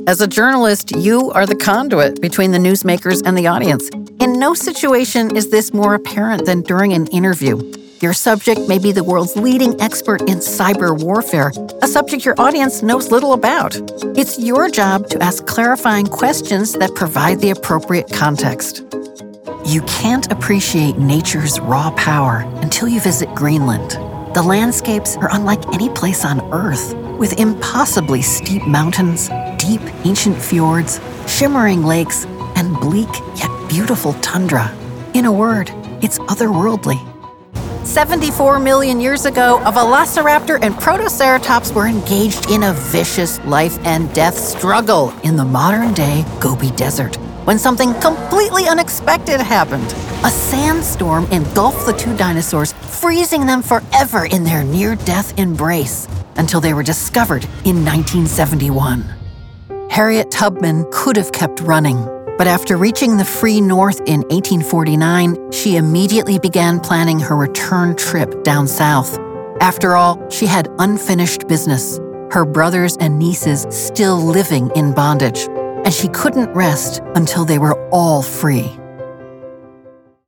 As a journalist, you are the conduit between the newsmakers and the audience. In no situation is this more apparent than during an interview. Your subject may be the world's leading expert in cyber warfare, a subject your audience knows little about. It's your job to ask clarifying questions that provide the appropriate context. You can't appreciate nature's raw power until you visit Greenland. The landscapes are unlike any place on Earth, with impossibly steep mountains, deep ancient fjords, shimmering lakes, and bleak yet beautiful tundra. In a word, it's otherworldly. 74 million years ago, a velociraptor and protoceratops were engaged in a vicious life and death struggle in the modern-day Gobi Desert, when something completely unexpected happened. A sandstorm engulfed the two dinosaurs, freezing them forever in their near-death embrace until they were discovered in 1971. Harriet Tubman could have kept running, but after reaching the free North in 1849, she immediately began planning her return trip down south. After all, she had unfinished business, her brothers and nieces still living in bondage, and she couldn't rest until they were all free.